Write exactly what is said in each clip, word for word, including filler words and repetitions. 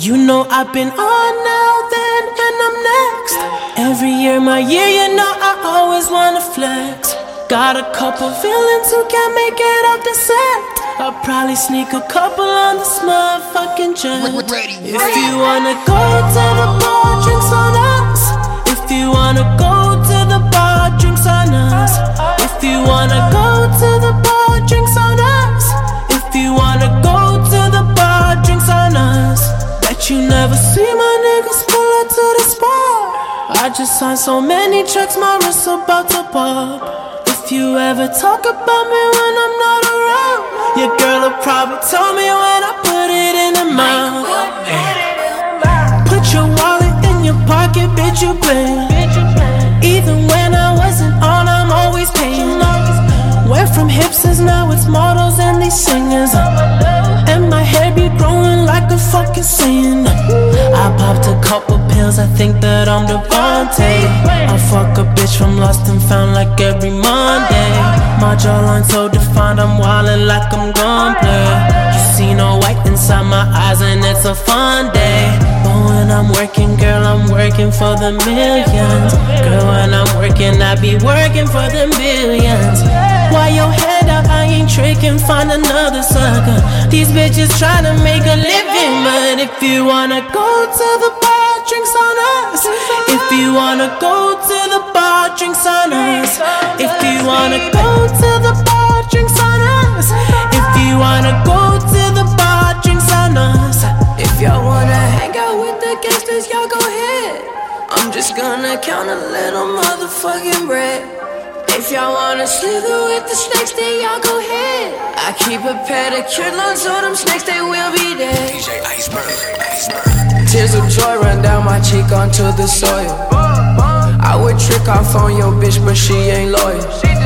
You know I've been on now, then, and I'm next. Every year, my year, you know I always wanna flex. Got a couple villains who can't make it off the set. I'll probably sneak a couple on this motherfucking jet. If you wanna go to the bar, drinks on us. If you wanna go to the bar, drinks on us. If you wanna go to the bar, drinks on us. If you wanna go to the bar, drinks on us. Bet you never see my niggas pull up to the spot. I just signed so many checks, my wrist's about to pop. If you ever talk about me when I'm not around, your girl will probably tell me when I put it in her mouth. Put your wallet in your pocket, bitch, you play. Even when I wasn't on, I'm always paying. Went from hipsters, now it's models and these singers. And my hair be growing like a fucking sin. I popped a couple pills, I think that I'm Devontae. I fuck a bitch from Lost and Found like every Monday. My jawline so defined, I'm wildin' like I'm gon' play. You see no white inside my eyes and it's a fun day. But when I'm working, girl, I'm working for the millions. Girl, when I'm working, I be working for the millions. Why your head up, I ain't tricking, find another sucker. These bitches tryna make a living. But if you wanna go to the bar, drinks on us. If you wanna go to the bar, drinks on us. If you wanna go to the bar, drinks on us. If you wanna go to the bar, drinks on us. If y'all wanna hang out with the gangsters, y'all go ahead. I'm just gonna count a little motherfucking bread. If y'all wanna slither with the snakes, then y'all go ahead. I keep a pedicure line so them snakes, they will be there. D J Iceberg, Iceberg. Tears of joy run down my cheek onto the soil. I would trick off on your bitch, but she ain't loyal.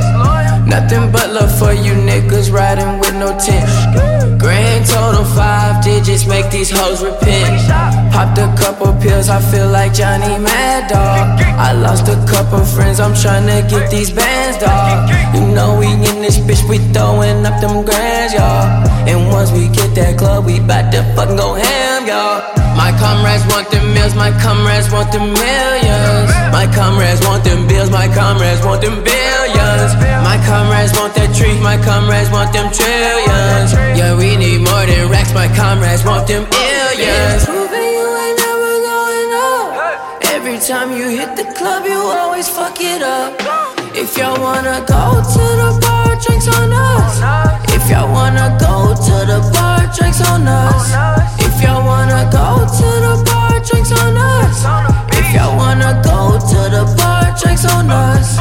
Nothing but love for you niggas riding with no tent. Grand total five digits, make these hoes repent. Popped a couple pills, I feel like Johnny Mad Dog. I lost a couple friends, I'm tryna get these bands, dog. You know we in this bitch, we throwing up them grands, y'all. And once we get that club, we bout to fucking go ham, y'all. My comrades want them meals, my comrades want them millions. My comrades want them bills, my comrades want them billions. My comrades want that treat, my comrades want them trillions. Yeah, we need more than racks, my comrades want them billions. Proving you ain't never going up. Every time you hit the club, you always fuck it up. If y'all wanna go to the bar, drinks on us. If y'all wanna go to the bar, drinks on us. If y'all wanna go to the bar, drinks on us. If y'all wanna go to the bar, drinks on us.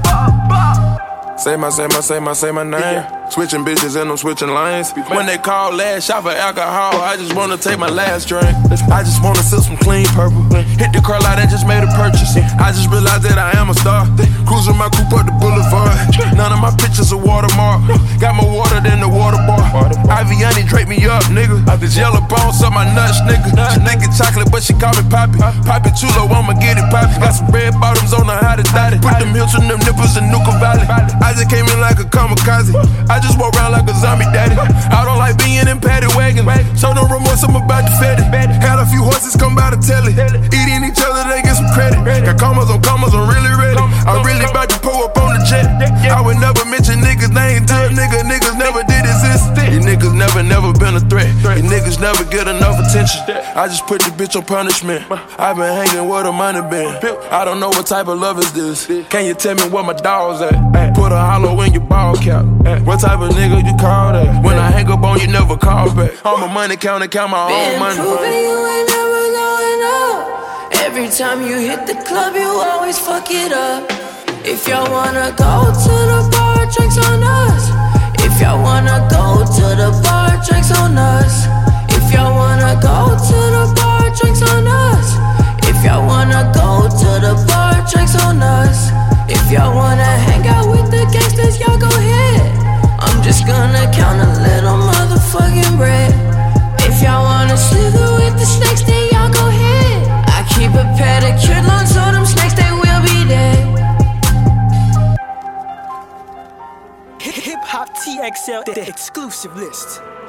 Say my, say my, say my, say my name. Switching bitches and I'm switching lanes. When they call last shot for alcohol, I just wanna take my last drink. I just wanna sip some clean purple. Hit the curl out and just made a purchase. I just realized that I am a star. Cruising my coupe up the boulevard. None of my pictures are watermark. Got more water than the water bar. Iviani drape me up, nigga. This yellow bones up my nuts, nigga. She think it's chocolate, but she call me Poppy. Poppy too low, I'ma get it poppy. Got some red bottoms on the hottest thotty. Put them hills on them nipples in Nuka Valley. I just came in like a kamikaze. I just walk around like a zombie daddy. I don't like being in paddy wagons. Show no remorse, I'm about to fed it. Had a few horses come by to tell it. Eating each other, they get some credit. Got commas on commas, I'm really ready. I'm really about to pull up on the jet. I would never mention niggas' name till nigga, niggas never did exist. You niggas never, never been a threat. You niggas never get enough attention. I just put the bitch on punishment. I've been hanging where the money been. I don't know what type of love is this. Can you tell me where my dog's at? Put a hollow in your ball cap. What type of nigga you call that? When I hang up on you, never call back. I'm a money counter, count my Been own money. proving you ain't never going up. Every time you hit the club, you always fuck it up. If y'all wanna go to the bar, drinks on us. If y'all wanna go to the bar, drinks on us. If y'all wanna go to the bar, drinks on us. If y'all wanna go to the bar, drinks on us. If y'all wanna hang out with the gangsters, y'all go ahead. I'm just gonna count a little motherfucking bread. If y'all wanna slither with the snakes, then y'all go ahead. I keep a pedicure line so them snakes, they will be there. Hip Hop T X L, the exclusive list.